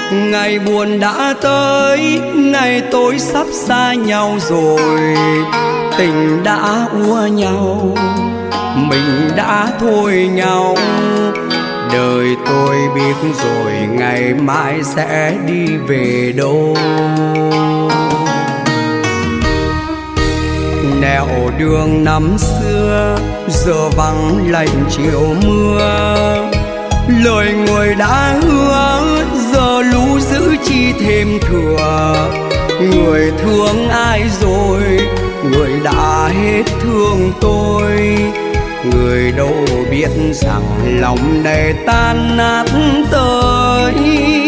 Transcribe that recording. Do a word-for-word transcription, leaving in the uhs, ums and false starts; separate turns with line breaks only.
Ngày buồn đã tới, ngày tôi sắp xa nhau rồi. Tình đã úa nhau, mình đã thôi nhau. Đời tôi biết rồi, ngày mai sẽ đi về đâu. Nẻo đường năm xưa giờ vắng lạnh chiều mưa. Lời người đã hứa giờ lũ giữ chi thêm thừa. Người thương ai rồi, người đã hết thương tôi. Người đâu biết rằng lòng này tan nát tới.